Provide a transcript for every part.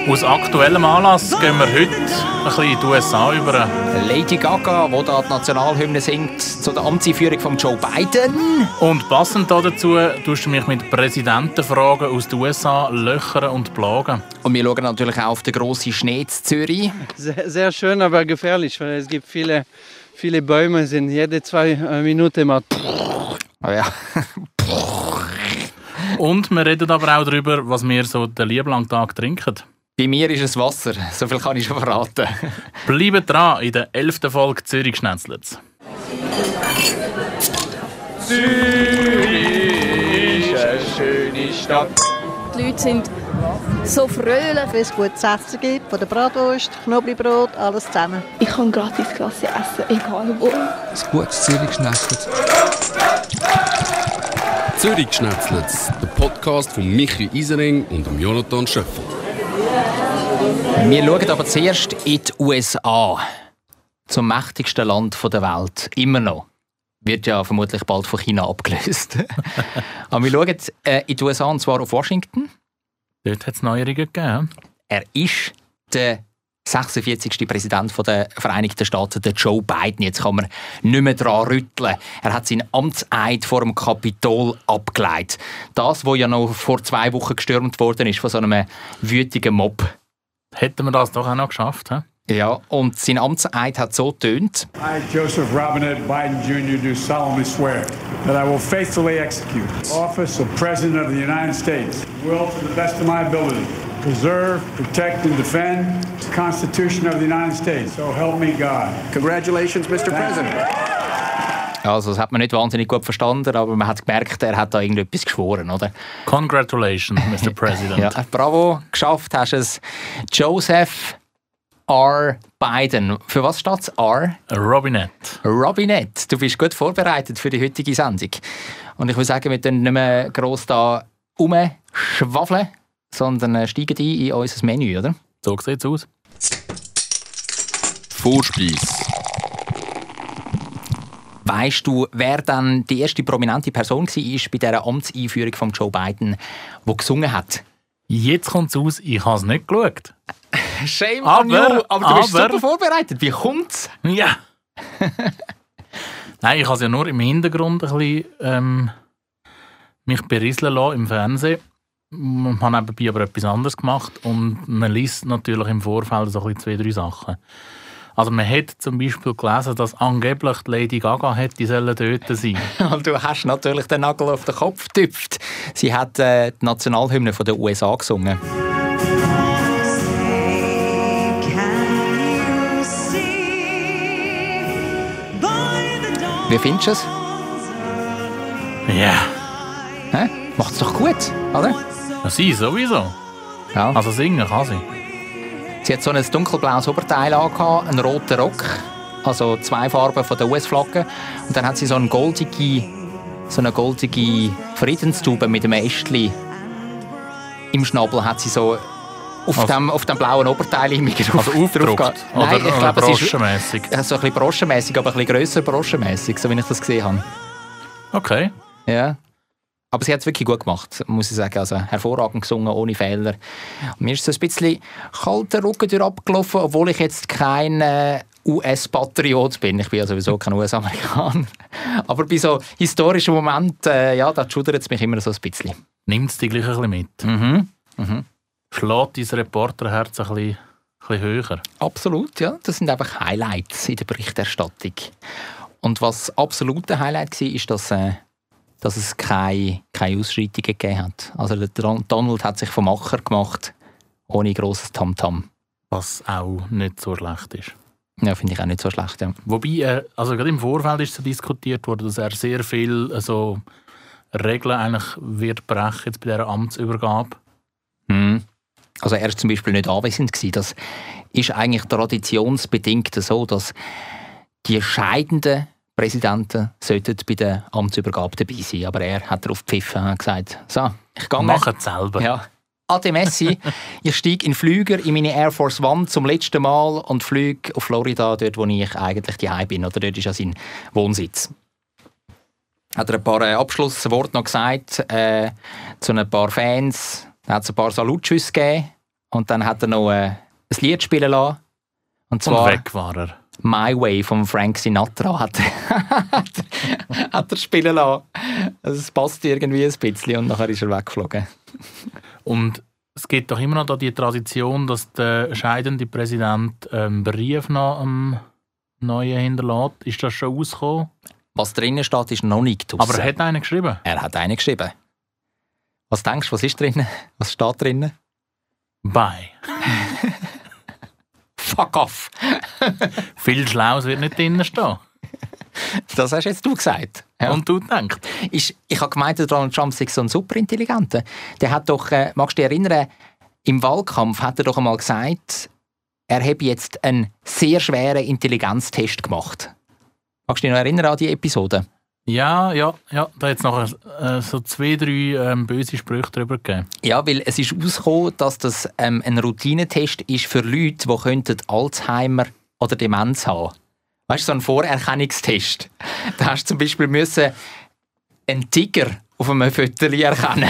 Aus aktuellem Anlass gehen wir heute ein bisschen in die USA über. Lady Gaga, die da die Nationalhymne singt, zu der Amtseinführung von Joe Biden. Und passend dazu tust du mich mit Präsidentenfragen aus den USA löchern und plagen. Und wir schauen natürlich auch auf den grossen Schnee in Zürich. Sehr, sehr schön, aber gefährlich, weil es gibt viele Bäume, sind jede 2 Minuten mal. Oh ja. Und wir reden aber auch darüber, was wir so den lieben langen Tag trinken. Bei mir ist es Wasser, so viel kann ich schon verraten. Bleibt dran in der 11. Folge Zürich Schnetzlitz. Zürich ist eine schöne Stadt. Die Leute sind so fröhlich. Wenn es gutes Essen gibt, von der Bratwurst, Knoblauchbrot, alles zusammen. Ich kann gratis Klasse essen, egal wo. Ein gutes Zürich Schnetzlitz. Zürich Schnetzlitz, der Podcast von Michi Isering und Jonathan Schöffel. Wir schauen aber zuerst in die USA. Zum mächtigsten Land der Welt. Immer noch. Wird ja vermutlich bald von China abgelöst. Aber wir schauen in die USA, und zwar auf Washington. Dort hat es Neuerungen gegeben. Er ist der 46. Präsident der Vereinigten Staaten, der Joe Biden. Jetzt kann man nicht mehr daran rütteln. Er hat seinen Amtseid vor dem Kapitol abgelegt. Das, was ja noch vor 2 Wochen gestürmt worden ist von so einem wütigen Mob. Hätten wir das doch auch noch geschafft, he? Ja, und sein Amtseid hat so getönt. I, Joseph Robinette Biden Jr., do solemnly swear that I will faithfully execute the office of President of the United States, will to the best of my ability preserve, protect, and defend the Constitution of the United States. So help me God. Congratulations, Mr. President. Also, das hat man nicht wahnsinnig gut verstanden, aber man hat gemerkt, er hat da irgendetwas geschworen, oder? Congratulations, Mr. President. Ja, bravo, geschafft hast du es. Joseph R. Biden. Für was steht es? R? Robinette. Robinette. Du bist gut vorbereitet für die heutige Sendung. Und ich würde sagen, wir tun nicht mehr gross da rumschwafeln, sondern steigen ein in unser Menü, oder? So sieht es aus. Vorspeise. Weißt du, wer dann die erste prominente Person war bei dieser Amtseinführung von Joe Biden, die gesungen hat? Jetzt kommt es aus, ich habe es nicht geschaut. Shame on you, aber du bist super vorbereitet. Wie kommt's? Ja. Nein, ich habe es ja nur im Hintergrund ein bisschen mich berieseln lassen im Fernsehen. Ich habe nebenbei aber etwas anderes gemacht und man liest natürlich im Vorfeld so ein bisschen 2, 3 Sachen. Also man hat zum Beispiel gelesen, dass angeblich die Lady Gaga hätte dort sein. Und du hast natürlich den Nagel auf den Kopf getüpft. Sie hat die Nationalhymne der USA gesungen. Wie findest du es? Ja. Hä? Macht's doch gut, oder? Ja, sie sowieso. Ja. Also singen kann sie. Sie hat so ein dunkelblaues Oberteil angehabt, einen roten Rock, also 2 Farben von der US-Flagge. Und dann hat sie so eine goldige Friedenstube mit einem Ästchen im Schnabel. Hat sie so auf dem blauen Oberteil also aufgedruckt? Nein, ich glaube, es ist broschenmässig. so ein bisschen broschenmässig, aber ein bisschen grösser broschenmässig, so wie ich das gesehen habe. Okay. Ja. Aber sie hat es wirklich gut gemacht, muss ich sagen. Also hervorragend gesungen, ohne Fehler. Und mir ist so ein bisschen kalter Rücken durch abgelaufen, obwohl ich jetzt kein US-Patriot bin. Ich bin ja sowieso kein US-Amerikaner. Aber bei so historischen Momenten, da schudert es mich immer so ein bisschen. Nimmt es dich gleich ein bisschen mit? Mhm. Schlägt dein Reporterherz ein bisschen höher? Absolut, ja. Das sind einfach Highlights in der Berichterstattung. Und was absolute Highlight war, ist, dass es keine Ausschreitungen gegeben hat. Also der Donald hat sich vom Macher gemacht, ohne grosses Tamtam. Was auch nicht so schlecht ist. Ja, finde ich auch nicht so schlecht, ja. Wobei, also gerade im Vorfeld ist so diskutiert worden, dass er sehr viel Regeln eigentlich wird brechen jetzt bei dieser Amtsübergabe. Also er war zum Beispiel nicht anwesend gewesen. Das ist eigentlich traditionsbedingt so, dass die scheidenden Präsidenten sollten bei der Amtsübergabe dabei sein. Aber er hat darauf gepfiffen und gesagt, so, ich gehe. Mach es selber. Ja. Ade Messi, ich steige in den Flüger, in meine Air Force One zum letzten Mal und fliege auf Florida, dort wo ich eigentlich daheim bin. Oder dort ist ja sein Wohnsitz. Hat er ein paar Abschlussworte noch gesagt zu ein paar Fans. Er hat ein paar Salutschüsse gegeben Und dann hat er noch ein Lied spielen lassen. Und zwar weg war er. My Way von Frank Sinatra hat er spielen lassen. Also es passt irgendwie ein bisschen und nachher ist er weggeflogen. Und es gibt doch immer noch da die Tradition, dass der scheidende Präsident einen Brief noch am Neuen hinterlässt. Ist das schon rausgekommen? Was drinnen steht, ist noch nicht draussen. Aber er hat einen geschrieben? Er hat einen geschrieben. Was denkst du, was ist drin? Was steht drin? Bye. Fuck off. Viel Schlaues wird nicht drinnen stehen. Das hast jetzt du gesagt. Ja. Und du denkst? Ich habe gemeint, Donald Trump sei so ein Superintelligenter. Der hat doch, magst du dich erinnern, im Wahlkampf hat er doch einmal gesagt, er habe jetzt einen sehr schweren Intelligenztest gemacht. Magst du dich noch erinnern an die Episode? Ja, da hat es nachher so 2-3 böse Sprüche darüber gegeben. Ja, weil es ist herausgekommen, dass das ein Routinetest ist für Leute, die könnten Alzheimer oder Demenz haben. Weißt du, so ein Vorerkennungstest. Da hast du zum Beispiel müssen einen Tiger auf einem Foto erkennen.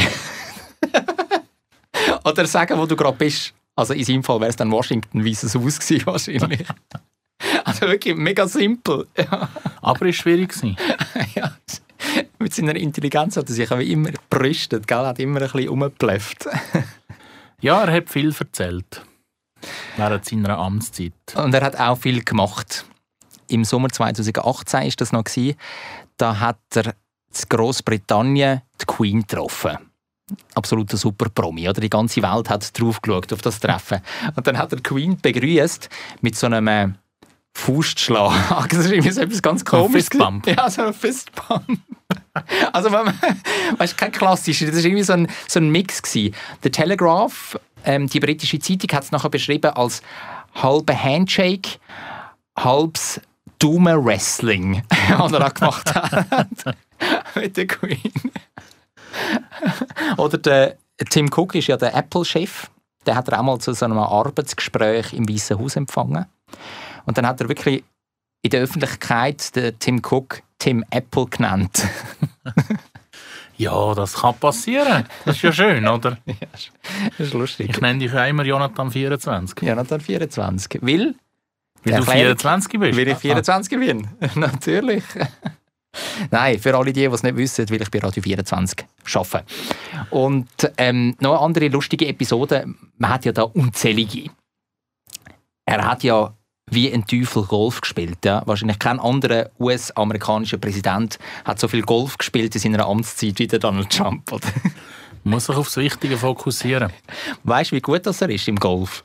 Oder sagen, wo du gerade bist. Also in seinem Fall wäre es dann Washington Weißes Haus gewesen, wahrscheinlich. Also wirklich mega simpel. Ja. Aber es war schwierig. Ja. Mit seiner Intelligenz hat er sich aber immer gebrüstet, gell? Hat immer ein bisschen rumgeblufft. Ja, er hat viel erzählt. Während seiner Amtszeit. Und er hat auch viel gemacht. Im Sommer 2018 war das noch. Da hat er in Großbritannien die Queen getroffen. Absoluter Super-Promi. Oder? Die ganze Welt hat drauf geschaut, auf das Treffen. Und dann hat er die Queen begrüßt mit so einem Faustschlag. Das ist irgendwie so etwas ganz Komisches. Fistbump. Ja, so ein Fistbump. Also, weißt, kein klassischer, das war irgendwie so ein Mix gewesen. Der Telegraph, die britische Zeitung, hat es nachher beschrieben als halber Handshake, halbes dumme Wrestling, was er auch gemacht hat mit der Queen. Oder der Tim Cook ist ja der Apple-Chef. Der hat er auch mal zu so einem Arbeitsgespräch im Weißen Haus empfangen. Und dann hat er wirklich in der Öffentlichkeit den Tim Cook Tim Apple genannt. Ja, das kann passieren. Das ist ja schön, oder? Ja, das ist lustig. Ich nenne dich auch immer Jonathan 24. Jonathan 24. Weil du 24 bist. Weil ich 24 bin. Natürlich. Nein, für alle die es nicht wissen, will ich bei Radio 24 arbeiten. Und noch eine andere lustige Episode. Man hat ja da unzählige. Er hat ja wie ein Teufel Golf gespielt. Ja? Wahrscheinlich kein anderer US-amerikanischer Präsident hat so viel Golf gespielt in seiner Amtszeit wie der Donald Trump. Oder? Muss sich aufs Wichtige fokussieren. Weißt du, wie gut das er ist im Golf?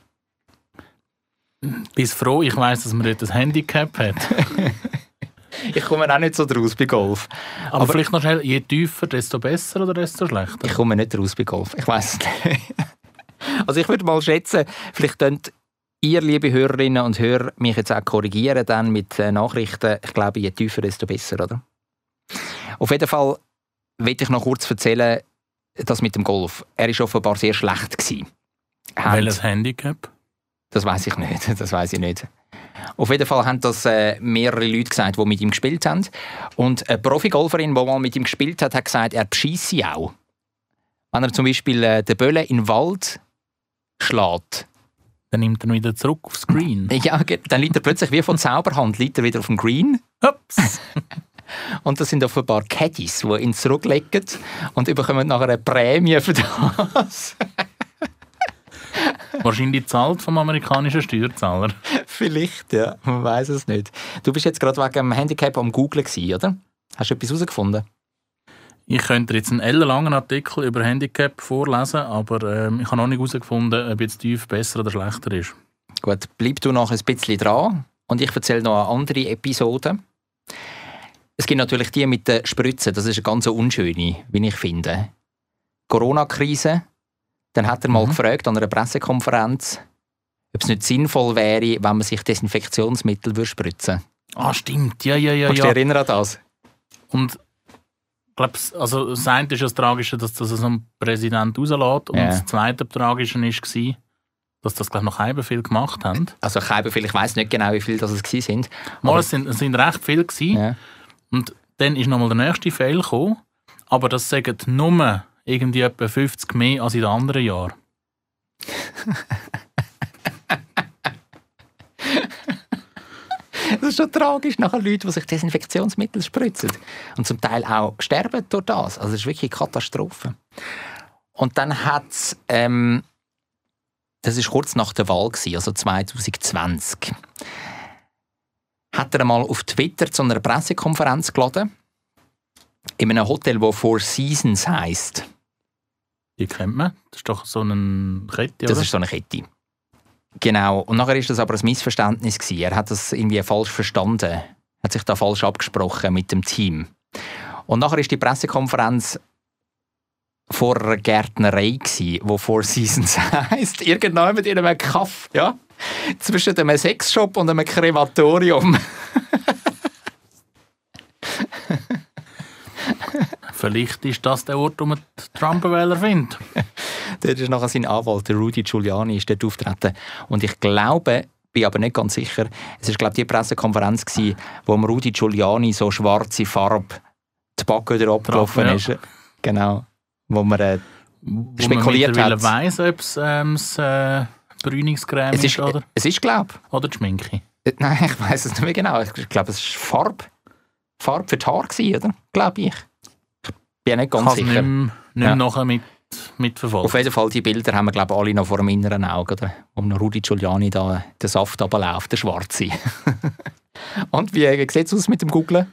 Bist froh, ich weiss, dass man dort ein Handicap hat. Ich komme auch nicht so draus bei Golf. Aber vielleicht noch schnell, je tiefer, desto besser oder desto schlechter? Ich komme nicht raus bei Golf. Ich weiss es nicht. Also ich würde mal schätzen, vielleicht könnt ihr, liebe Hörerinnen und Hörer, mich jetzt auch korrigieren dann mit Nachrichten. Ich glaube, je tiefer, desto besser, oder? Auf jeden Fall will ich noch kurz erzählen, das mit dem Golf. Er war offenbar sehr schlecht gewesen. Welches Handicap? Das weiss ich nicht. Das weiss ich nicht. Auf jeden Fall haben das mehrere Leute gesagt, die mit ihm gespielt haben. Und eine Profigolferin, die mal mit ihm gespielt hat, hat gesagt, er bescheisse auch. Wenn er zum Beispiel den Böllen in den Wald schlägt, dann nimmt er ihn wieder zurück aufs Green. Ja, dann liegt er plötzlich wie von Zauberhand wieder auf dem Green. Ups. Und das sind offenbar Caddies, die ihn zurücklegen und bekommen nachher eine Prämie für das. Wahrscheinlich zahlt vom amerikanischen Steuerzahler. Vielleicht, ja. Man weiss es nicht. Du bist jetzt gerade wegen dem Handicap am Googlen gewesen, oder? Hast du etwas herausgefunden? Ich könnte jetzt einen ellenlangen Artikel über Handicap vorlesen, aber ich habe noch nicht herausgefunden, ob jetzt tief besser oder schlechter ist. Gut, bleib du noch ein bisschen dran und ich erzähle noch eine andere Episode. Es gibt natürlich die mit den Spritzen, das ist eine ganz unschöne, wie ich finde. Corona-Krise. Dann hat er mal gefragt an einer Pressekonferenz, ob es nicht sinnvoll wäre, wenn man sich Desinfektionsmittel spritzen würde. Ah, stimmt. Ja. Kannst du dich erinnern an das? Und ich glaube, also das eine ist das Tragische, dass das so ein Präsident rauslässt. Und das zweite Tragische war, dass das, glaube ich, noch halb viel gemacht haben. Also halb viel, ich weiss nicht genau, wie viel das waren. Mal, es sind recht viele gewesen. Ja. Und dann ist nochmal der nächste Fail gekommen. Aber das sagen nur irgendwie etwa 50 mehr als in den anderen Jahren. Das ist schon tragisch, nachher Leute, die sich Desinfektionsmittel spritzen und zum Teil auch sterben durch das. Also das ist wirklich eine Katastrophe. Und dann hat es, das war kurz nach der Wahl, also 2020, hat er mal auf Twitter zu einer Pressekonferenz geladen, in einem Hotel, das Four Seasons heisst. Die kennt man. Das ist doch so eine Kette, Das oder? ist so eine Kette. Genau. Und nachher war das aber ein Missverständnis gewesen. Er hat das irgendwie falsch verstanden. Hat sich da falsch abgesprochen mit dem Team. Und nachher ist die Pressekonferenz vor einer Gärtnerei gsi, wo Four Seasons heisst. Irgendwann mit einem Kaff, ja? Zwischen einem Sexshop und einem Krematorium. Vielleicht ist das der Ort, wo man die Trump-Wähler findet. Dort ist nachher sein Anwalt, der Rudy Giuliani, ist dort auftreten. Und ich glaube, bin aber nicht ganz sicher, es war, glaube ich, die Pressekonferenz gewesen, wo dem Rudy Giuliani so schwarze Farbe die Backe wieder abgelaufen ja. ist. Genau. Wo man spekuliert man hat. weiss, ob es das Bräunungscreme ist, oder? Es ist, glaube ich. Oder die Schminke. Nein, ich weiss es nicht mehr genau. Ich glaube, es war Farbe für die Haare gewesen, oder? Glaube ich. Ich bin nicht ganz sicher. Nicht mehr nachher mitverfolgt. Auf jeden Fall, die Bilder haben wir, glaube ich, alle noch vor dem inneren Auge, oder? Wo Rudy Giuliani da den Saft runterläuft, der Schwarze. Und wie sieht es aus mit dem Googlen?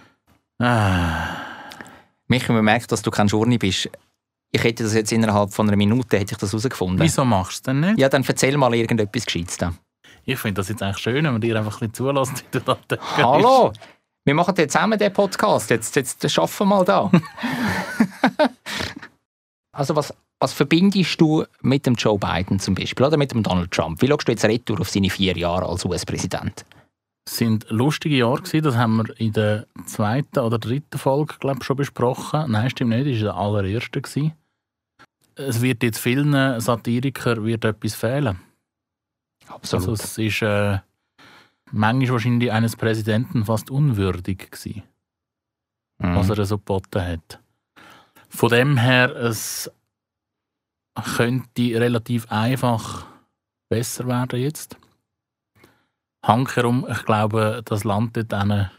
Michi, man merkt, dass du kein Journey bist. Ich hätte das jetzt innerhalb von einer Minute hätte ich das herausgefunden. Wieso machst du es denn nicht? Ja, dann erzähl mal irgendetwas Gescheites. Ich finde das jetzt eigentlich schön, wenn man dir einfach ein bisschen zulässt, wie du da denkst. Hallo! Wir machen jetzt zusammen den Podcast. Jetzt schaffen wir mal da. Also was verbindest du mit dem Joe Biden zum Beispiel oder mit dem Donald Trump? Wie schaust du jetzt retour auf seine 4 Jahre als US-Präsident? Es waren lustige Jahre gewesen, das haben wir in der 2. oder 3. Folge, glaube ich, schon besprochen. Nein, stimmt nicht, das war der allererste gewesen. Es wird jetzt vielen Satirikern etwas fehlen. Absolut. Also es ist manchmal wahrscheinlich eines Präsidenten fast unwürdig gewesen, was er so geboten hat. Von dem her, es könnte relativ einfach besser werden jetzt. Handkehrum, ich glaube, das Land dort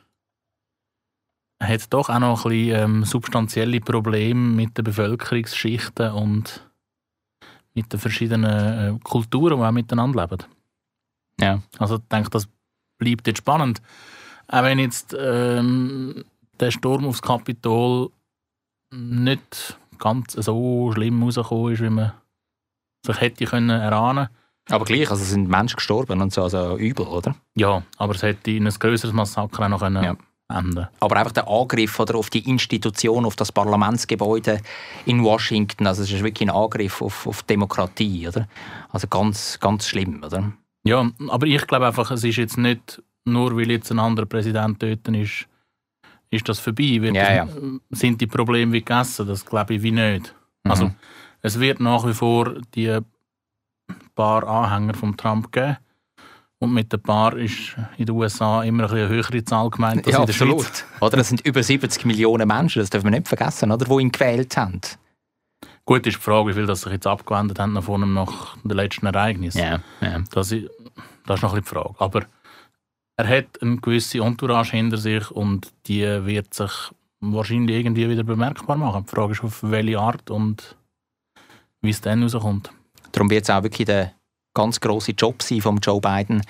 hat doch auch noch ein bisschen substanzielle Probleme mit den Bevölkerungsschichten und mit den verschiedenen Kulturen, die auch miteinander leben. Ja. Also ich denke, das bleibt jetzt spannend. Auch wenn jetzt der Sturm aufs Kapitol nicht ganz so schlimm rausgekommen ist, wie man sich hätte erahnen können. Aber gleich, also sind Menschen gestorben und so, also übel, oder? Ja, aber es hätte in ein grösseres Massaker auch noch enden. Aber einfach der Angriff oder, auf die Institution, auf das Parlamentsgebäude in Washington, also es ist wirklich ein Angriff auf Demokratie, oder? Also ganz, ganz schlimm, oder? Ja, aber ich glaube einfach, es ist jetzt nicht, nur weil jetzt ein anderer Präsident dort ist das vorbei. Sind die Probleme wie gegessen? Das glaube ich wie nicht. Also es wird nach wie vor die paar Anhänger von Trump geben. Und mit ein paar ist in den USA immer eine höhere Zahl gemeint als in der Schweiz. Oder es sind über 70 Millionen Menschen, das dürfen wir nicht vergessen, oder, die ihn gewählt haben. Gut, ist die Frage, wie viel das sich jetzt abgewendet haben nach den letzten Ereignissen. Ja. Das ist noch ein bisschen die Frage. Aber er hat eine gewisse Entourage hinter sich und die wird sich wahrscheinlich irgendwie wieder bemerkbar machen. Die Frage ist, auf welche Art und wie es dann rauskommt. Darum wird es auch wirklich der ganz grosse Job sein von Joe Biden,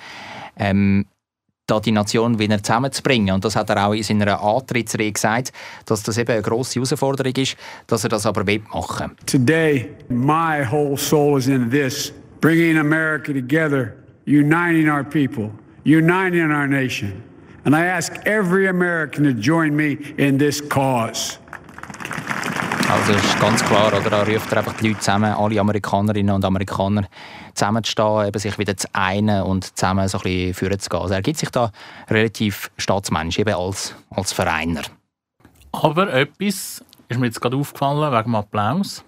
da die Nation wieder zusammenzubringen. Und das hat er auch in seiner Antrittsrede gesagt, dass das eben eine grosse Herausforderung ist, dass er das aber machen will. Today, my whole soul is in this, bringing America together, uniting our people, uniting our nation. And I ask every American to join me in this cause. Also es ist ganz klar, oder? Er ruft einfach die Leute zusammen, alle Amerikanerinnen und Amerikaner zusammenzustehen, eben sich wieder zu einen und zusammen so ein bisschen vorzugehen. Also er gibt sich da relativ staatsmännisch, eben als Vereiner. Aber etwas ist mir jetzt gerade aufgefallen, wegen dem Applaus.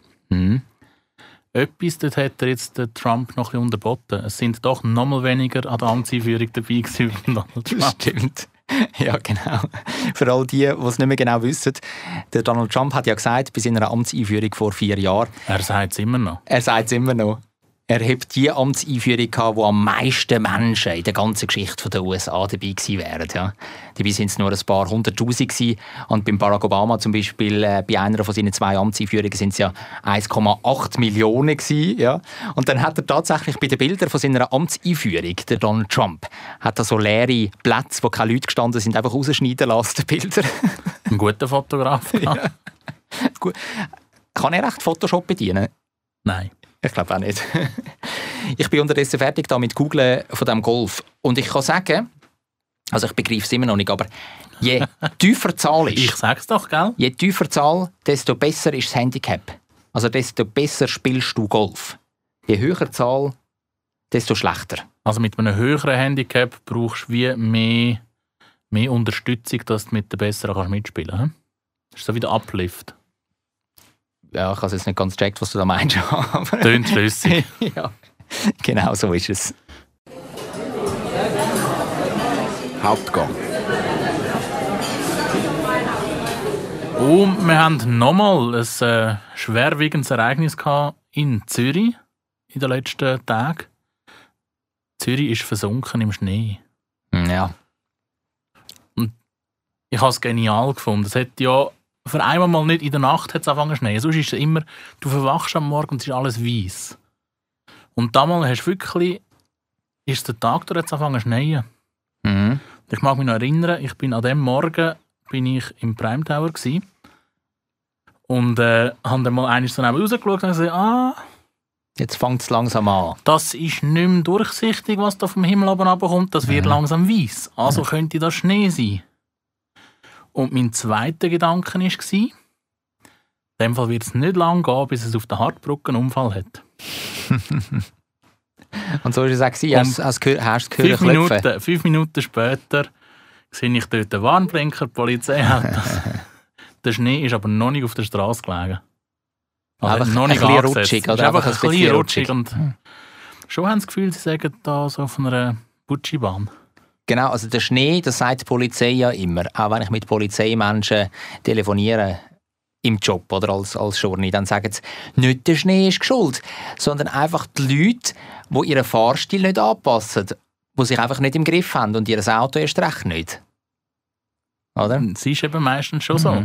Etwas, dort hat er jetzt den Trump noch ein bisschen unterboten. Es sind doch noch mal weniger an der Amtseinführung dabei gewesen wie Donald Trump. Das stimmt. Ja, genau. Für all die es nicht mehr genau wissen, der Donald Trump hat ja gesagt, bei seiner Amtseinführung vor 4 Jahren... Er sagt es immer noch. Er sagt es immer noch. Er hat die Amtseinführung gehabt, wo am meisten Menschen in der ganzen Geschichte der USA dabei gewesen wären. Ja. Dabei sind es nur ein paar 100'000 gewesen. Und beim Barack Obama zum Beispiel, bei einer von seinen 2 Amtseinführungen sind es ja 1,8 Millionen gewesen. Ja. Und dann hat er tatsächlich bei den Bildern von seiner Amtseinführung, der Donald Trump, hat er so leere Plätze, wo keine Leute gestanden sind, einfach rausschneiden lassen, die Bilder. Ein guter Fotograf. Ja. Gut. Kann er echt Photoshop bedienen? Nein. Ich glaube auch nicht. Ich bin unterdessen fertig da mit Googlen von diesem Golf. Und ich kann sagen, also ich begreife es immer noch nicht, aber je tiefer die Zahl ist, Ich sag's doch, gell? je tiefer die Zahl, desto besser ist das Handicap. Also desto besser spielst du Golf. Je höher die Zahl, desto schlechter. Also mit einem höheren Handicap brauchst du wie mehr Unterstützung, dass du mit den Besseren mitspielen kannst. Das ist so wie der Uplift. Ja, ich habe jetzt nicht ganz gecheckt, was du da meinst. Tönt schlüssig. Ja, genau so ist es. Hauptgang. Und wir haben nochmal ein schwerwiegendes Ereignis gehabt in Zürich in den letzten Tagen. Zürich ist versunken im Schnee. Ja. Und ich habe es genial gefunden. Es hat ja für einmal mal nicht in der Nacht hat's angefangen zu schneien. Sonst ist es immer, du verwachst am Morgen und es ist alles weiss. Und damals hast du wirklich, ist der Tag durch angefangen zu schneien. Mhm. Ich mag mich noch erinnern, ich bin an dem Morgen im Prime Tower gewesen. Und habe dann mal einmal so neben rausgeschaut und gesagt, Jetzt fängt es langsam an. das ist nicht mehr durchsichtig, was da vom Himmel oben runterkommt. Das wird langsam weiss. Also könnte das Schnee sein. Und mein zweiter Gedanke war, in dem Fall wird es nicht lange gehen, bis es auf der Hartbrücke einen Unfall hat. Und so war es auch gewesen. Hast du es gehört klopfen? 5 Minuten später sehe ich dort den Warnblinker, die Polizei hat. Der Schnee ist aber noch nicht auf der Straße gelegen. Also Einfach noch nicht ein bisschen angesetzt. rutschig, Es ist oder? einfach ein Einfach ein bisschen bisschen rutschig. Und schon haben sie das Gefühl, sie sagen da so auf einer Butschibahn. Genau, also der Schnee, das sagt die Polizei ja immer. Auch wenn ich mit Polizeimenschen telefoniere im Job oder als Journey, dann sagen sie, nicht der Schnee ist schuld, sondern einfach die Leute, die ihren Fahrstil nicht anpassen, die sich einfach nicht im Griff haben und ihr Auto erst recht nicht. Oder? Es ist eben meistens schon so.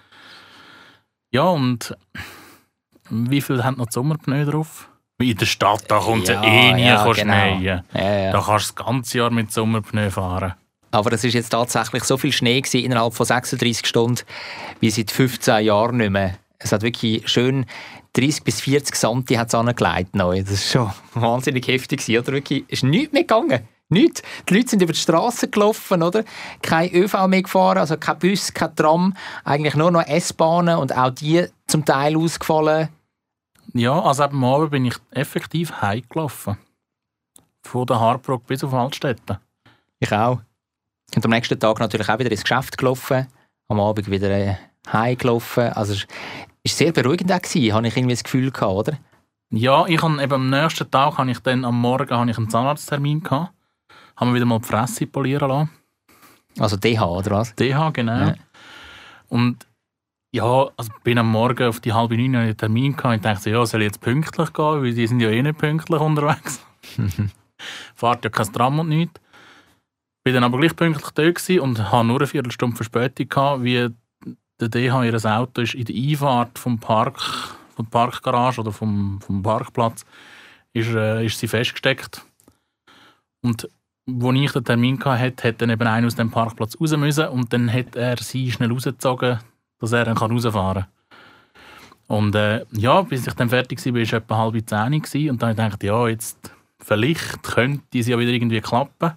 Ja, und wie viel haben noch die Sommerpneu drauf? Wie in der Stadt, da kommt es nie schneien. Ja. Da kannst du das ganze Jahr mit Sommerpneu fahren. Aber es war jetzt tatsächlich so viel Schnee gewesen, innerhalb von 36 Stunden wie seit 15 Jahren nicht mehr. Es hat wirklich schön 30 bis 40 Santi angelegt. Das war schon wahnsinnig heftig, oder? Wirklich, es ist nichts mehr gegangen. Nichts. Die Leute sind über die Straße gelaufen, oder? Kein ÖV mehr gefahren, also kein Bus, kein Tram. Eigentlich nur noch S-Bahnen und auch die zum Teil ausgefallen. Ja, also am Abend bin ich effektiv heimgelaufen. Von der Hartbrücke bis auf Altstätten. Ich auch. Und am nächsten Tag natürlich auch wieder ins Geschäft gelaufen. Am Abend wieder heimgelaufen. Also es war sehr beruhigend, habe ich irgendwie das Gefühl gehabt, oder? Ja, ich habe eben am nächsten Tag am Morgen einen Zahnarzttermin gehabt. Haben wir wieder mal die Fresse polieren lassen. Also DH, oder was? DH, genau. Ja. Und ja, also bin am Morgen auf die 8:30 einen Termin gehabt und dachte, ja, soll ich jetzt pünktlich gehen, weil die sind ja eh nicht pünktlich unterwegs. Fahrt ja kein Tram und nichts. Bin dann aber gleich pünktlich da gewesen und hatte nur eine Viertelstunde Verspätung gehabt, wie der DH ihr Auto ist in der Einfahrt vom Park, von der Parkgarage oder vom Parkplatz, ist sie festgesteckt. Und als ich den Termin hatte, hat dann eben einer aus dem Parkplatz raus müssen und dann hat er sie schnell rausgezogen, dass er dann rausfahren kann. Und ja, bis ich dann fertig war, war es etwa 9:30 und dann dachte ich, ja, jetzt vielleicht könnte es ja wieder irgendwie klappen.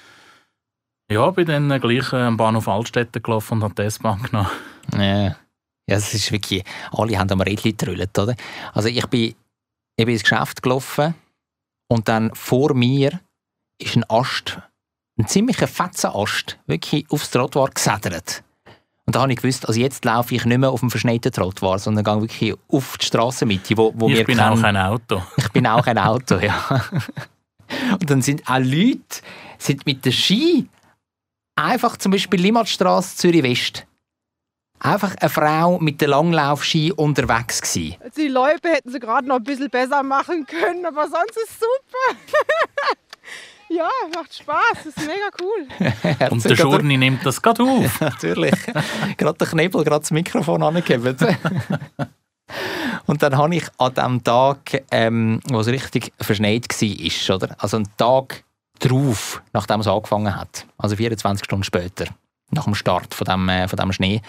Ja, bin dann gleich am Bahnhof Altstätten gelaufen und habe die S-Bahn genommen. Ja, es ist wirklich, alle haben am Rädchen getrüllt, oder? Also ich bin ins Geschäft gelaufen und dann vor mir ist ein Ast, ein ziemlicher Fetzenast, wirklich aufs Trottoir gesedert. Und da habe ich gewusst, also jetzt laufe ich nicht mehr auf dem verschneiten Trottoir, sondern gehe wirklich auf die Strassenmitte, wo wir Ich bin auch ein Auto. Ich bin auch ein Auto, ja. Und dann sind auch Leute mit den Ski einfach zum Beispiel Limmatstrasse, Zürich West, einfach eine Frau mit der Langlaufski unterwegs gewesen. Die Läufe hätten sie gerade noch ein bisschen besser machen können, aber sonst ist es super. Ja, macht Spaß, ist mega cool. Und der Schurni nimmt das gerade auf. Natürlich. Gerade der Knebel, gerade das Mikrofon angegeben. Und dann habe ich an dem Tag, wo es richtig verschneit war, oder? Also einen Tag drauf, nachdem es angefangen hat, also 24 Stunden später, nach dem Start von dem Schnee,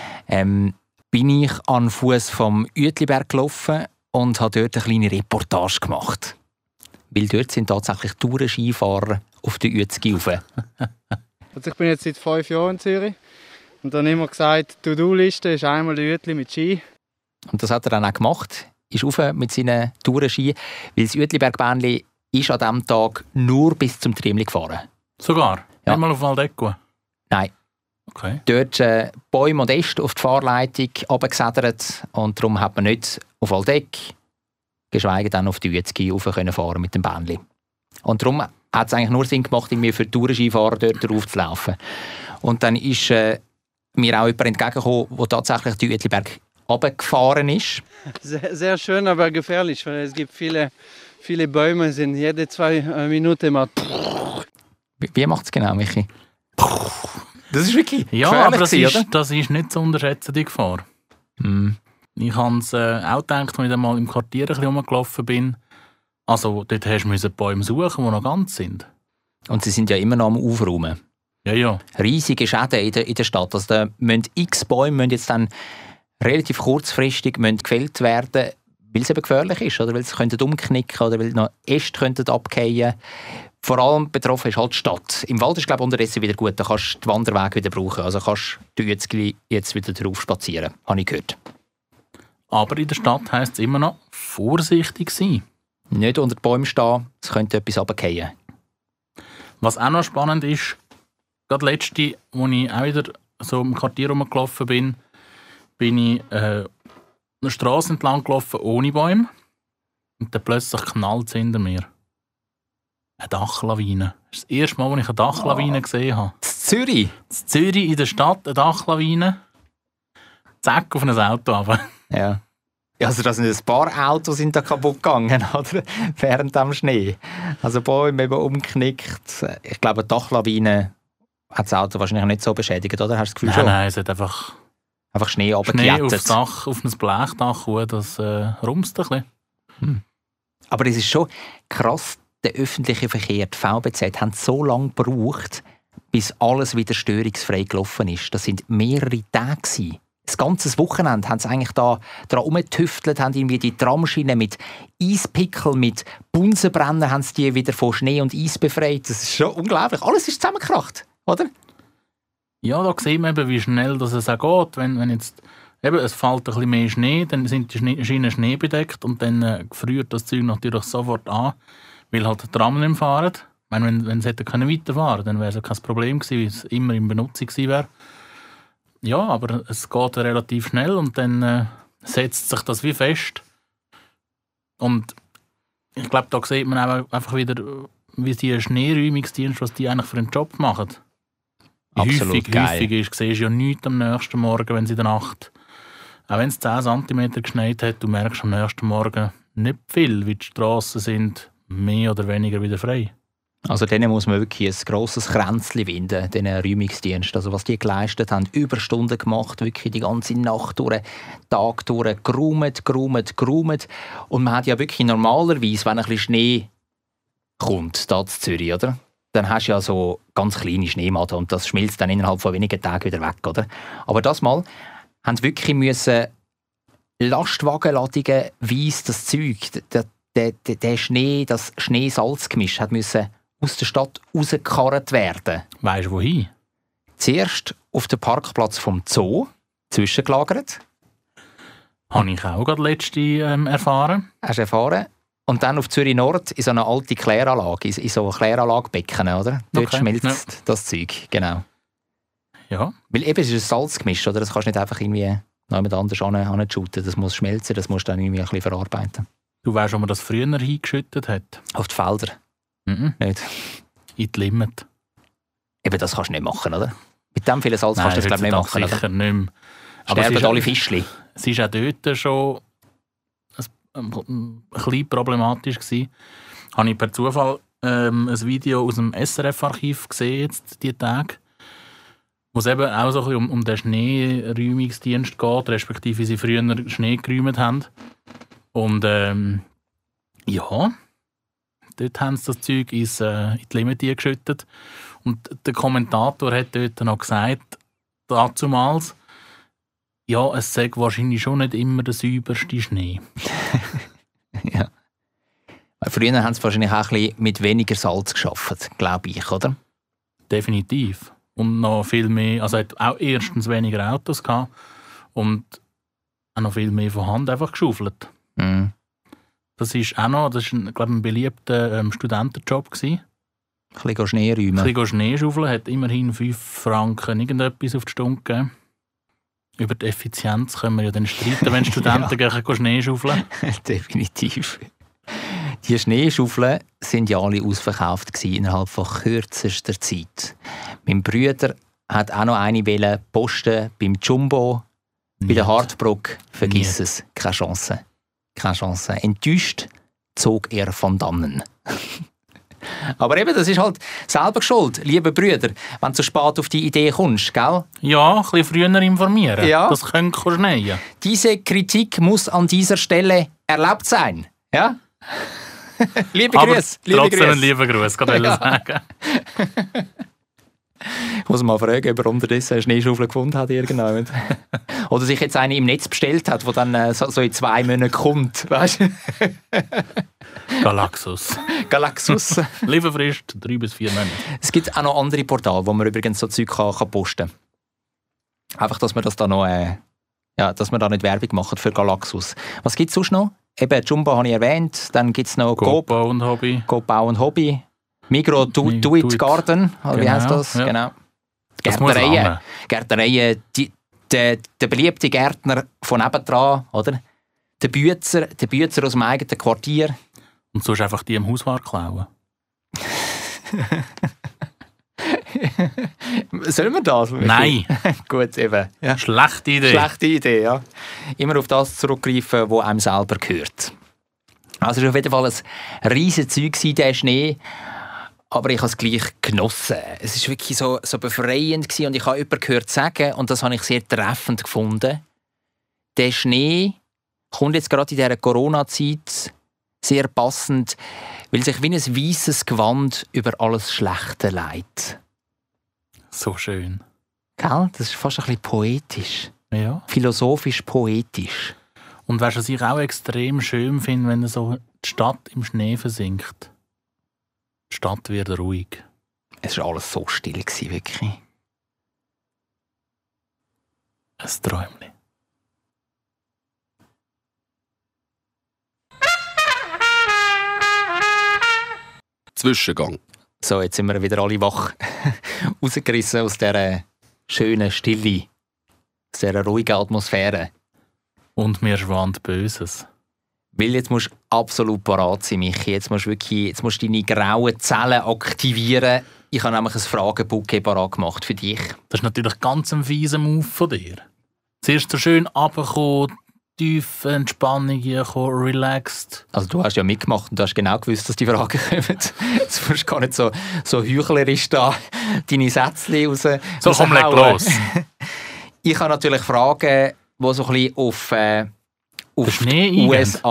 bin ich an den Fuß vom Uetliberg gelaufen und habe dort eine kleine Reportage gemacht. Weil dort sind tatsächlich Tourenskifahrer auf der Uetzgi rauf. Also ich bin jetzt seit 5 Jahren in Zürich und dann immer gesagt, die To-Do-Liste ist einmal der Uetli mit Ski. Und das hat er dann auch gemacht, ist rauf mit seinen Tourenski, weil das Uetlibergbähnli ist an diesem Tag nur bis zum Triemli gefahren. Sogar? Ja. Nicht mal auf Waldeck? Nein. Okay. Dort Bäume und Äste auf die Fahrleitung runtergesädert und darum hat man nicht auf Waldeck, geschweige denn auf die Uetzgi fahren mit dem Bähnli. Und darum hat es eigentlich nur Sinn gemacht, irgendwie für die Tourenskifahrer dort drauf zu laufen. Und dann ist mir auch jemand entgegengekommen, der tatsächlich die Uetliberg runtergefahren ist. Sehr, sehr schön, aber gefährlich, weil es gibt viele Bäume, sind jede 2 Minuten mal. Wie macht es genau, Michi? Das ist wirklich ja, aber das oder? Das ist nicht zu unterschätzen, die Gefahr. Ich habe es auch gedacht, als ich dann mal im Quartier ein bisschen rumgelaufen bin. Also dort musst du Bäume suchen, die noch ganz sind. Und sie sind ja immer noch am Aufräumen. Ja. Riesige Schäden in der Stadt. Also da müssen x Bäume müssen jetzt dann relativ kurzfristig gefällt werden, weil es eben gefährlich ist, oder weil sie umknicken oder weil noch Äste abfallen. Vor allem betroffen ist halt die Stadt. Im Wald ist es unterdessen wieder gut, da kannst du den Wanderweg wieder brauchen. Also kannst du jetzt wieder drauf spazieren, habe ich gehört. Aber in der Stadt heisst es immer noch, vorsichtig sein. Nicht unter den Bäumen stehen, es könnte etwas runterfallen. Was auch noch spannend ist, gerade letzte, als ich auch wieder so im Quartier rumgelaufen bin ich eine Straße entlang gelaufen ohne Bäume. Und dann plötzlich knallt es hinter mir. Eine Dachlawine. Das ist das erste Mal, als ich eine Dachlawine gesehen habe. In Zürich? In Zürich, in der Stadt, eine Dachlawine. Zack, auf ein Auto runter. Ja. Also da sind ein paar Autos sind da kaputt gegangen, oder? Während dem Schnee. Also Bäume eben umgeknickt. Ich glaube, eine Dachlawine hat das Auto wahrscheinlich nicht so beschädigt, oder? Hast du das Gefühl schon? Nein, es hat einfach Schnee runtergeklettet. Schnee auf ein Blechdach, das rumst ein bisschen. Aber es ist schon krass, der öffentliche Verkehr, die VBZ, haben so lange gebraucht, bis alles wieder störungsfrei gelaufen ist. Das sind mehrere Tage gewesen. Das ganze Wochenende haben sie eigentlich da dran rumgetüftelt, haben irgendwie die Tramschienen mit Eispickel, mit Bunsenbrennen, haben sie die wieder von Schnee und Eis befreit. Das ist schon unglaublich. Alles ist zusammengekracht, oder? Ja, da sieht man eben, wie schnell das es auch geht. Wenn jetzt eben, es fällt ein bisschen mehr Schnee, dann sind die Schienen schneebedeckt und dann friert das Zeug natürlich sofort an, weil halt die Tram nicht fahren. Ich meine, wenn sie hätten weiterfahren können, dann wäre es ja kein Problem gewesen, weil es immer in Benutzung gewesen wäre. Ja, aber es geht relativ schnell und dann setzt sich das wie fest. Und ich glaube, da sieht man auch einfach wieder, wie die Schneeräumungsdienste, was die eigentlich für einen Job machen. Absolut häufig ist, siehst du ja nichts am nächsten Morgen, wenn es in der Nacht, auch wenn es 10 cm geschneit hat, du merkst am nächsten Morgen nicht viel, weil die Strassen sind mehr oder weniger wieder frei. Also denen muss man wirklich ein grosses Kränzchen winden, diesen Räumungsdienst. Also was die geleistet haben, Überstunden gemacht, wirklich die ganze Nacht durch, Tag durch, geräumt. Und man hat ja wirklich normalerweise, wenn ein bisschen Schnee kommt, da in Zürich, oder? Dann hast du ja so ganz kleine Schneematten und das schmilzt dann innerhalb von wenigen Tagen wieder weg, oder? Aber das Mal haben sie wirklich müssen Lastwagenladungen weiss das Zeug, der Schnee, das Schnee-Salz-Gemisch hat müssen aus der Stadt rausgekarrt werden. Weisst du wohin? Zuerst auf den Parkplatz vom Zoo, zwischengelagert. Habe ich auch gerade letzte erfahren. Hast du erfahren? Und dann auf Zürich Nord in so eine alte Kläranlage, in so ein Kläranlagebecken, oder? Dort schmilzt das Zeug, genau. Ja. Weil eben es ist ein Salzgemisch, oder? Das kannst du nicht einfach irgendwie jemand anders anshooten. Das muss schmelzen, das musst du dann irgendwie ein bisschen verarbeiten. Du weißt, wo man das früher hingeschüttet hat? Auf die Felder. Nicht. In die Limit. Eben, das kannst du nicht machen, oder? Mit dem vielen Salz kannst du das, glaube ich, nicht machen. Sicher oder? nicht mehr. Sterben alle Fischli. Es war auch dort schon ein bisschen problematisch gewesen. Habe ich per Zufall ein Video aus dem SRF-Archiv gesehen, jetzt die Tage, wo es eben auch so ein bisschen um den Schneeräumungsdienst geht, respektive wie sie früher Schnee geräumt haben. Und ja, dort haben sie das Zeug in die Limite geschüttet. Und der Kommentator hat dort noch gesagt, dazumals, ja, es sei wahrscheinlich schon nicht immer der sauberste Schnee. Ja. Früher haben sie wahrscheinlich auch ein bisschen mit weniger Salz gearbeitet, glaube ich, oder? Definitiv. Und noch viel mehr, also hat auch erstens weniger Autos gehabt und auch noch viel mehr von Hand einfach geschaufelt. Mhm. Das ist auch noch, das ist, glaube ich, ein beliebter Studentenjob gewesen. Ein bisschen Schnee räumen. Ein bisschen Schnee schaufeln, hat immerhin 5 Franken irgendetwas auf die Stunde gegeben. Über die Effizienz können wir ja dann streiten, wenn Studenten gehen Schnee schaufeln. Definitiv. Die Schneeschaufeln waren ja alle ausverkauft gewesen, innerhalb von kürzester Zeit. Mein Bruder hat auch noch eine posten beim Jumbo, bei der Hartbruck. Vergiss es, keine Chance. Keine Chance. Enttäuscht zog er von dannen. Aber eben, das ist halt selber schuld, liebe Brüder, wenn du zu spät auf die Idee kommst, gell? Ja, ein bisschen früher informieren. Ja. Das könnte schneien. Diese Kritik muss an dieser Stelle erlaubt sein. Ja? Liebe Grüße. Trotzdem einen lieben Gruß, kann ich sagen. Ich muss mal fragen, ob er unterdessen eine Schneeschaufel gefunden hat. Irgendjemand. Oder sich jetzt eine im Netz bestellt hat, die dann so in 2 Monaten kommt. Weißt du? Galaxus. Lieferfrist 3 bis 4 Monate. Es gibt auch noch andere Portale, wo man übrigens so Zeug kann posten kann. Einfach, dass man das da noch, dass man da nicht Werbung macht für Galaxus. Was gibt es sonst noch? Eben, Jumbo habe ich erwähnt. Dann gibt es noch Go-Bau und Hobby. Go-Bau und Hobby. Migros Do It Garden. Wie heisst das? Ja. Genau. Gärtnereien. Der beliebte Gärtner von nebendran, oder? Der Bützer aus dem eigenen Quartier. Und sonst einfach die im Hauswart klauen. Sollen wir das? Nein. Gut, eben. Ja. Schlechte Idee, ja. Immer auf das zurückgreifen, was einem selber gehört. Also es war auf jeden Fall ein riesiges Zeug, der Schnee. Aber ich habe es gleich genossen. Es war wirklich so befreiend gewesen. Und ich habe jemanden gehört sagen, und das habe ich sehr treffend gefunden, der Schnee kommt jetzt gerade in dieser Corona-Zeit sehr passend, weil sich wie ein weisses Gewand über alles Schlechte legt. So schön. Gell? Das ist fast ein bisschen poetisch. Ja. Philosophisch-poetisch. Und weißt du, was ich auch extrem schön finde, wenn so die Stadt im Schnee versinkt? Die Stadt wird ruhig. Es war alles so still, wirklich. Ein Träumchen. Zwischengang. So, jetzt sind wir wieder alle wach. Rausgerissen aus dieser schönen Stille, aus dieser ruhigen Atmosphäre. Und mir schwant Böses. Weil jetzt musst du absolut parat sein, Michi. Jetzt musst du deine grauen Zellen aktivieren. Ich habe nämlich ein Fragenbouquet parat gemacht für dich. Das ist natürlich ganz ein fieser Move von dir. Zuerst so schön runterkommen, tiefe Entspannung kommen, relaxed. Also du hast ja mitgemacht und du hast genau gewusst, dass die Fragen kommen. Jetzt musst du gar nicht so heuchlerisch da deine Sätzchen raus. So, komm, leg los. Ich habe natürlich Fragen, die so ein bisschen auf die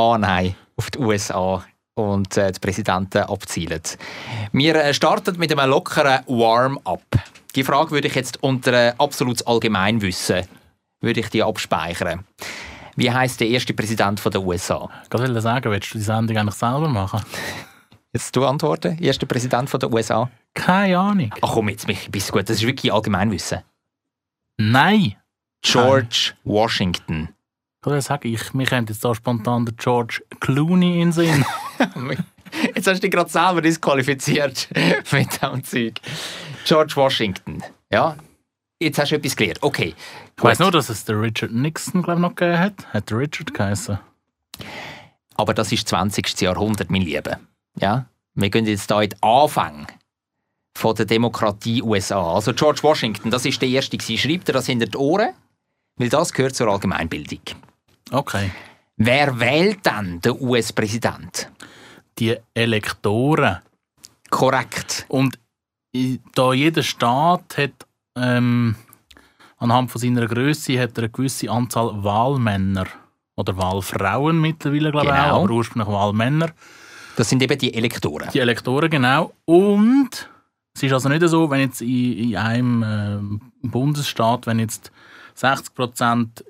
USA und die Präsidenten abzielen. Wir starten mit einem lockeren Warm-up. Die Frage würde ich jetzt unter absolutes Allgemeinwissen würde ich die abspeichern. Wie heisst der erste Präsident der USA? Ich wollte sagen, willst du die Sendung eigentlich selber machen? Jetzt du antworten. Erster Präsident der USA? Keine Ahnung. Ach komm, jetzt bist du gut. Das ist wirklich Allgemeinwissen. Nein. George Washington. Ich wollte sagen, mir kommt jetzt da spontan der George Clooney in den Sinn. Jetzt hast du dich gerade selber disqualifiziert mit diesem Zeug. George Washington. Ja, jetzt hast du etwas gelernt. Okay. Ich weiss nur, dass es der Richard Nixon noch gegeben hat. Hat der Richard geheißen. Aber das ist das 20. Jahrhundert, mein Lieber. Ja? Wir gehen jetzt hier in den Anfang von der Demokratie USA. Also George Washington, das ist der erste. Schreibt er das hinter die Ohren? Weil das gehört zur Allgemeinbildung. Okay. Wer wählt dann den US-Präsident? Die Elektoren. Korrekt. Und da jeder Staat hat anhand von seiner Größe hat er eine gewisse Anzahl Wahlmänner oder Wahlfrauen mittlerweile, glaube ich auch, aber ursprünglich Wahlmänner. Das sind eben die Elektoren. Die Elektoren, genau. Und es ist also nicht so, wenn jetzt in einem Bundesstaat, wenn jetzt 60%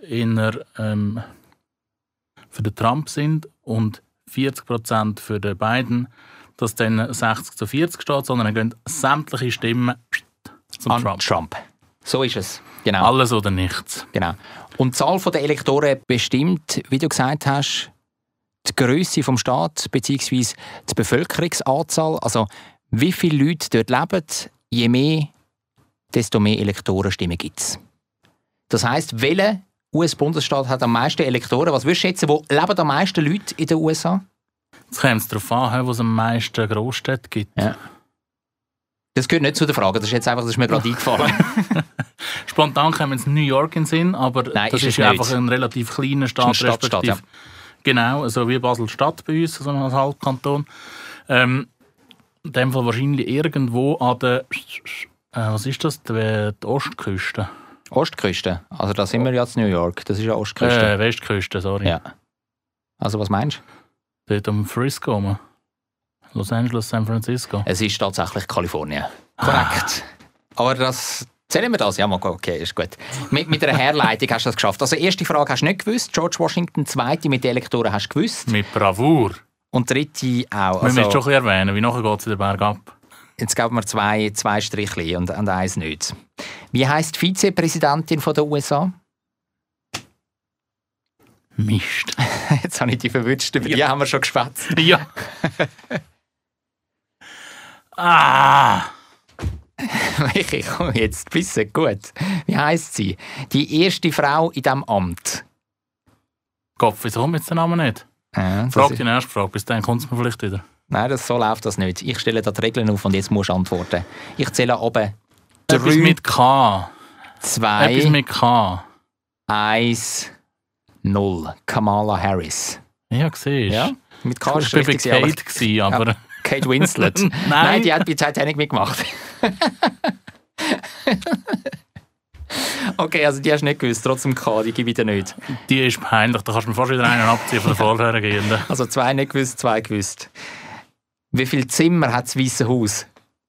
für den Trump sind und 40% für den Biden, dass dann 60-40 steht, sondern dann gehen sämtliche Stimmen zum an Trump. So ist es. Genau. Alles oder nichts. Genau. Und die Zahl der Elektoren bestimmt, wie du gesagt hast, die Grösse des Staates bzw. die Bevölkerungsanzahl. Also wie viele Leute dort leben, je mehr, desto mehr Elektorenstimmen gibt es. Das heisst, welcher US-Bundesstaat hat am meisten Elektoren? Was würdest du schätzen, wo leben am meisten Leute in den USA? Jetzt kommt es darauf an, wo es am meisten Großstädte gibt. Ja. Das gehört nicht zu der Frage, das ist mir gerade eingefallen. Spontan kommen jetzt New York in den Sinn, aber nein, das ist ja einfach ein relativ kleiner Staat. Stadtstaat, ja. Genau, so wie Basel-Stadt bei uns, so ein Halbkanton. In dem Fall wahrscheinlich irgendwo an der, was ist das, die Ostküste. Ostküste? Also da sind wir jetzt in New York, das ist ja Ostküste. Westküste, sorry. Ja. Also was meinst du? Dort um Frisco, Los Angeles, San Francisco. Es ist tatsächlich Kalifornien. Korrekt. Aber das... Zählen wir das? Ja, okay, ist gut. Mit einer Herleitung hast du das geschafft. Also erste Frage hast du nicht gewusst, George Washington, zweite mit den Elektoren hast du gewusst. Mit Bravour. Und dritte auch. Wir müssen schon ein bisschen erwähnen, wie nachher geht es in den Berg ab. Jetzt geben wir zwei Strichchen und eins nicht. Wie heisst die Vizepräsidentin der USA? Mist. Jetzt habe ich die verwünscht, über die haben wir schon geschwätzt. Ja. Ich komme jetzt ein bisschen gut. Wie heisst sie? Die erste Frau in diesem Amt. Gott, wieso haben wir jetzt den Namen nicht? Ja, frag die erste Frage, bis dann kommt es mir vielleicht wieder. Nein, so läuft das nicht. Ich stelle da die Regeln auf und jetzt musst du antworten. Ich zähle oben. 3, etwas mit K. 2. Etwas mit K. 1. 0. Kamala Harris. Ja, siehst du. Ja, mit K ist richtig. Ich war bei Kate, aber... Ja. Kate Winslet. Nein, die hat bei Titanic mitgemacht. Okay, also die hast du nicht gewusst, trotzdem K, die gebe ich dir nicht. Die ist peinlich, da kannst du mir fast wieder einen abziehen von der vorhergehenden. Also 2 nicht gewusst, 2 gewusst. Wie viele Zimmer hat das Weiße Haus?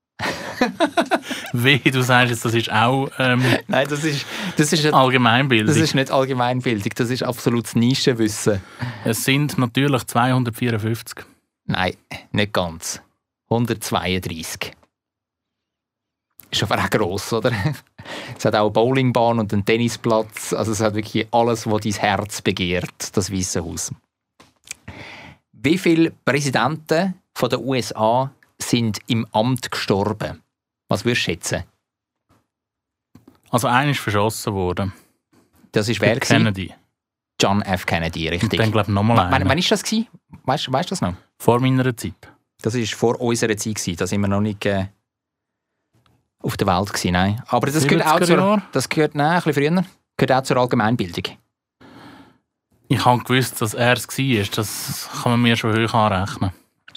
Wie du sagst jetzt, das ist auch nein, das ist Allgemeinbildung. Das ist nicht Allgemeinbildung, das ist absolutes Nischenwissen. Es sind natürlich 254. Nein, nicht ganz. 132. Ist aber auch gross, oder? Es hat auch eine Bowlingbahn und einen Tennisplatz. Also es hat wirklich alles, was dein Herz begehrt, das Weiße Haus. Wie viele Präsidenten der USA sind im Amt gestorben? Was würdest du schätzen? Also einer ist verschossen worden. Das ist wer? Kennedy. John F. Kennedy, richtig. Und dann glaube ich nochmal einer. Wann war das? Weißt du das noch? Vor meiner Zeit. Das war vor unserer Zeit. Da sind wir noch nicht auf der Welt gewesen, nein. Aber das gehört auch ein bisschen früher. Gehört auch zur Allgemeinbildung. Ich habe gewusst, dass er es war. Das kann man mir schon hoch anrechnen.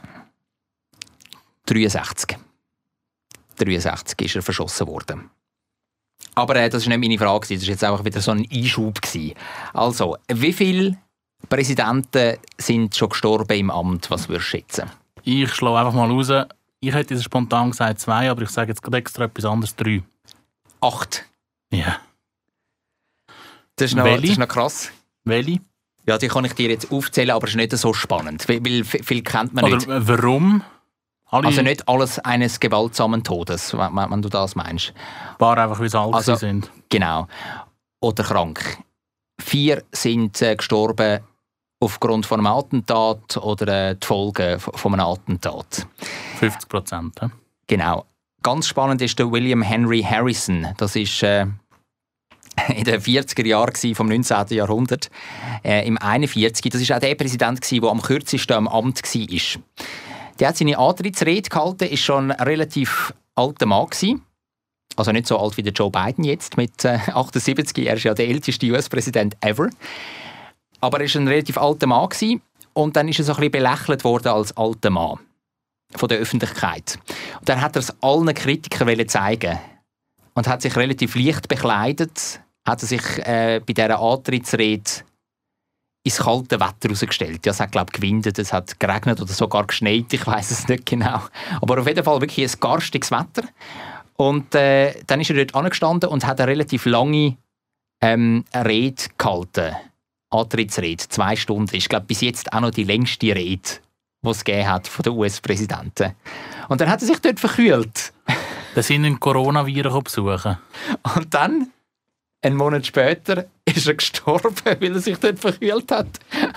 63. 63 ist er verschossen worden. Aber das war nicht meine Frage. Das war jetzt einfach wieder so ein Einschub. Also, wie viele Präsidenten sind schon gestorben im Amt? Was würdest du schätzen? Ich schlage einfach mal raus. Ich hätte spontan gesagt 2, aber ich sage jetzt gerade extra etwas anderes, 3. 8. Ja. Das ist noch krass. Welche? Ja, die kann ich dir jetzt aufzählen, aber es ist nicht so spannend. Weil viel kennt man nicht. Oder warum? Also nicht alles eines gewaltsamen Todes, wenn du das meinst. War einfach, wie sie alt sind. Genau. Oder krank. 4 sind gestorben aufgrund von einem Attentat oder die Folgen von einem Attentat. 50%. Ja? Genau. Ganz spannend ist der William Henry Harrison. Das ist in den 40er Jahren vom 19. Jahrhundert. Im 41. Das war auch der Präsident, der am kürzesten am Amt war. Der hat seine Antrittsrede gehalten, ist schon ein relativ alter Mann gewesen. Also nicht so alt wie der Joe Biden jetzt mit 78. Er ist ja der älteste US-Präsident ever. Aber er war ein relativ alter Mann gewesen. Und dann ist er so ein bisschen belächelt worden als alter Mann von der Öffentlichkeit. Und dann hat er es allen Kritikern zeigen und hat sich relativ leicht bekleidet, hat er sich bei dieser Antrittsrede ins kalte Wetter rausgestellt. Ja, es hat, glaube ich, gewindet, es hat geregnet oder sogar geschneit, ich weiss es nicht genau. Aber auf jeden Fall wirklich ein garstiges Wetter. Und dann ist er dort angestanden und hat eine relativ lange Rede gehalten. Antrittsrede, 2 Stunden. Ist, glaube ich, bis jetzt auch noch die längste Rede, die es gegeben hat von den US-Präsidenten. Und dann hat er sich dort verkühlt. Da sind einen Coronavirus besuchen. Und dann, einen Monat später, ist er gestorben, weil er sich dort verkühlt hat.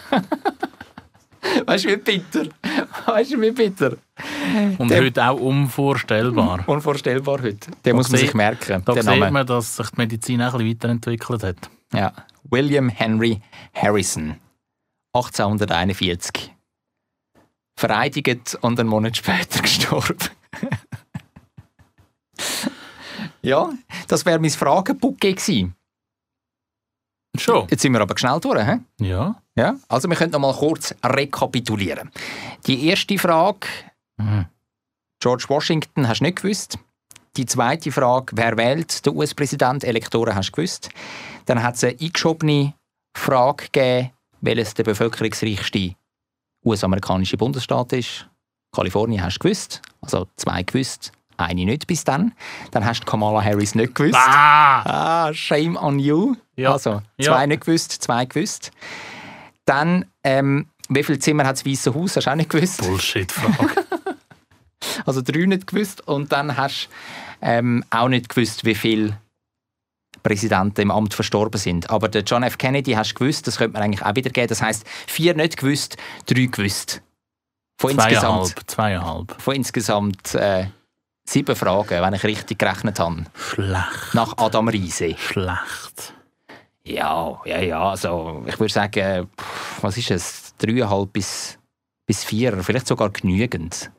Weißt du, wie bitter? Und heute auch unvorstellbar. Unvorstellbar heute. Den muss man sich merken. Da sieht man, dass sich die Medizin auch ein bisschen weiterentwickelt hat. Ja. William Henry Harrison, 1841. Vereidigt und einen Monat später gestorben. Ja, das wäre mein Fragenbouquet gewesen. Schon? Jetzt sind wir aber schnell durch, he? Ja. Also wir können noch mal kurz rekapitulieren. Die erste Frage, George Washington, hast du nicht gewusst. Die zweite Frage, wer wählt den US-Präsident? Elektoren hast du gewusst. Dann hat es eine eingeschobene Frage gegeben, welches der bevölkerungsreichste US-amerikanische Bundesstaat ist. Kalifornien hast du gewusst, also 2 gewusst, eine nicht bis dann. Dann hast du Kamala Harris nicht gewusst. Shame on you. Ja. Also 2 nicht gewusst, 2 gewusst. Dann, wie viele Zimmer hat das Weiße Haus? Hast du auch nicht gewusst? Bullshit-Frage. Also 3 nicht gewusst. Und dann hast du auch nicht gewusst, wie viele Präsidenten im Amt verstorben sind. Aber der John F. Kennedy hast du gewusst, das könnte man eigentlich auch wieder geben. Das heisst, 4 nicht gewusst, 3 gewusst. Von 2,5. Von insgesamt 7 Fragen, wenn ich richtig gerechnet habe. Schlecht. Nach Adam Riese. Schlecht. Ja. Also ich würde sagen, was ist es? 3,5 bis 4, vielleicht sogar genügend.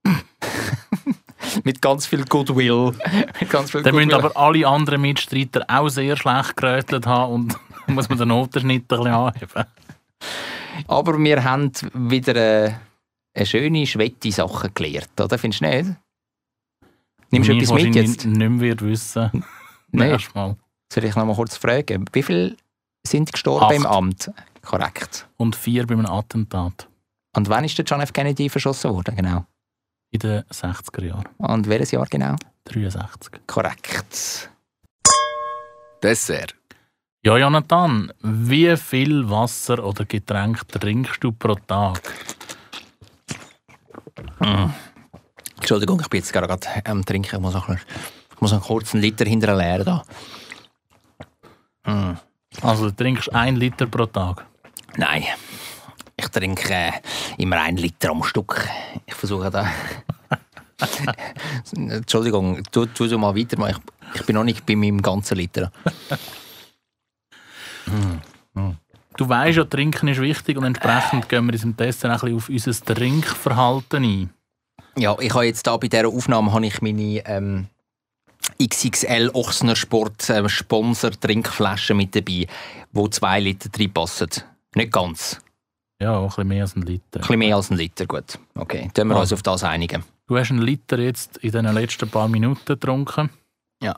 Mit ganz viel Goodwill. Dann müssen aber alle anderen Mitstreiter auch sehr schlecht gerätelt haben und muss man den Notenschnitt ein bisschen anheben. Aber wir haben wieder eine schöne, schwette Sache gelernt, oder? Findest du nicht? Nimmst du etwas mit jetzt? Ich nicht mehr wissen. Nächstes Mal. Soll ich noch mal kurz fragen? Wie viele sind gestorben 8. im Amt? Korrekt. Und 4 bei einem Attentat. Und wann ist der John F. Kennedy verschossen worden? Genau. In den 60er Jahren. Und welches Jahr genau? 63. Korrekt. Dessert. Ja, Jonathan, wie viel Wasser oder Getränk trinkst du pro Tag? Entschuldigung, ich bin jetzt gerade am Trinken. Ich muss noch kurz einen Liter hinterher leeren. Also du trinkst 1 Liter pro Tag? Nein, ich trinke immer 1 Liter am Stück. Ich versuche da... Entschuldigung, tu mal weiter. Ich bin noch nicht bei meinem ganzen Liter. Du weisst ja, Trinken ist wichtig und entsprechend gehen wir in diesem Test ein bisschen auf unser Trinkverhalten ein. Ja, ich habe jetzt da bei dieser Aufnahme meine XXL Ochsner Sport Sponsor Trinkflaschen mit dabei, wo 2 Liter drin passen. Nicht ganz. Ja, auch ein bisschen mehr als 1 Liter. Ein bisschen mehr als 1 Liter, gut. Okay, dann wir uns auf das einigen. Du hast 1 Liter jetzt in den letzten paar Minuten getrunken. Ja.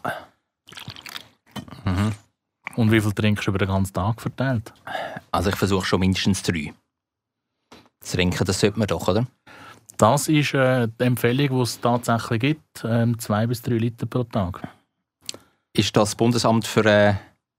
Und wie viel trinkst du über den ganzen Tag verteilt? Also ich versuche schon mindestens 3. Das Trinken, das sollte man doch, oder? Das ist die Empfehlung, die es tatsächlich gibt. 2 bis 3 Liter pro Tag. Ist das Bundesamt für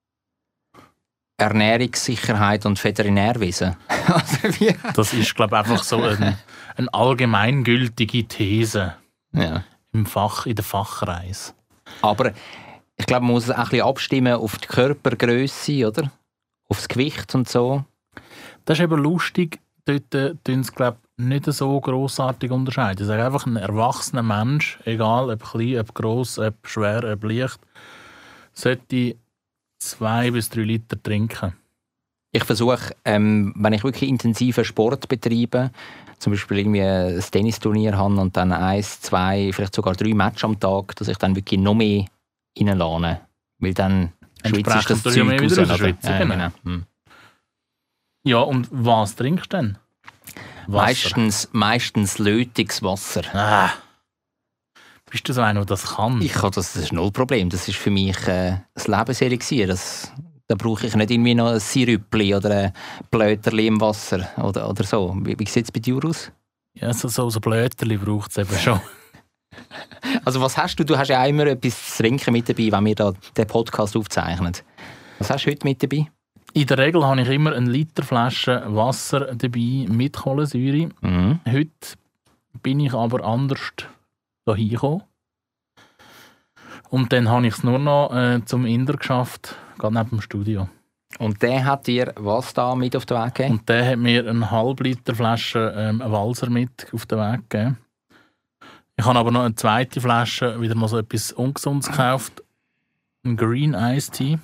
Ernährungssicherheit und Veterinärwesen? Das ist, glaube ich, einfach so eine allgemeingültige These in der Fachkreis. Aber ich glaube, man muss es auch ein bisschen abstimmen auf die Körpergröße, oder? Auf das Gewicht und so. Das ist eben lustig. Dort tun sie, glaube ich, nicht so grossartig unterscheiden. Ich sage einfach, ein erwachsener Mensch, egal ob klein, ob gross, ob schwer, ob leicht, sollte 2 bis 3 Liter trinken. Ich versuche, wenn ich wirklich intensiven Sport betreibe, zum Beispiel irgendwie ein Tennisturnier habe und dann 1, 2, vielleicht sogar 3 Matches am Tag, dass ich dann wirklich noch mehr reinlassen. Weil dann schwitzt das Zeug raus. wieder schwitzen, genau. Ja, und was trinkst du denn? Meistens Lötungswasser. Bist du so einer, der das kann? Das ist null Problem. Das ist für mich das Lebenselixier. Da brauche ich nicht irgendwie noch ein Sirüppli oder ein Blöterli im Wasser oder so. Wie sieht es bei dir aus? Ja, so Blöterli braucht es eben schon. Also was hast du? Du hast ja auch immer etwas zu trinken mit dabei, wenn wir da den Podcast aufzeichnen. Was hast du heute mit dabei? In der Regel habe ich immer eine Literflasche Wasser dabei mit Kohlensäure. Heute bin ich aber anders hierher gekommen. Und dann habe ich es nur noch zum Inder geschafft, gerade neben dem Studio. Und der hat dir was da mit auf den Weg gegeben? Und der hat mir eine halb-Liter Flasche Walser mit auf den Weg gegeben. Ich habe aber noch eine zweite Flasche, wieder mal so etwas Ungesundes gekauft. Ein Green Iced Tea.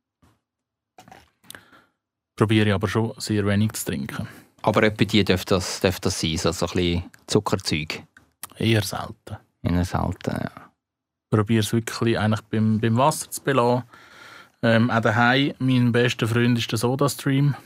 Probiere ich aber schon sehr wenig zu trinken. Aber etwa die dürfte das sein, so ein bisschen Zuckerzeug? Eher selten. Eher selten, ja. Ich probiere es wirklich eigentlich beim Wasser zu belassen. Auch daheim, mein bester Freund ist der SodaStream.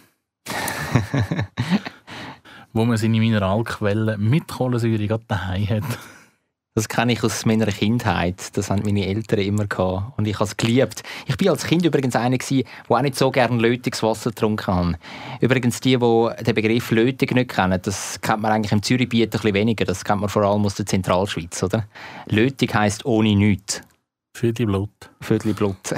Wo man seine Mineralquellen mit Kohlensäure gerade daheim hat. Das kenne ich aus meiner Kindheit. Das haben meine Eltern immer gehabt. Und ich habe es geliebt. Ich war als Kind übrigens einer, der auch nicht so gerne Lötungswasser getrunken hat. Übrigens, die den Begriff Lötung nicht kennen, das kennt man eigentlich im Zürichbiet ein bisschen weniger. Das kennt man vor allem aus der Zentralschweiz, oder? Lötung heisst ohne nichts. Viertel Blut. Viertel Blut.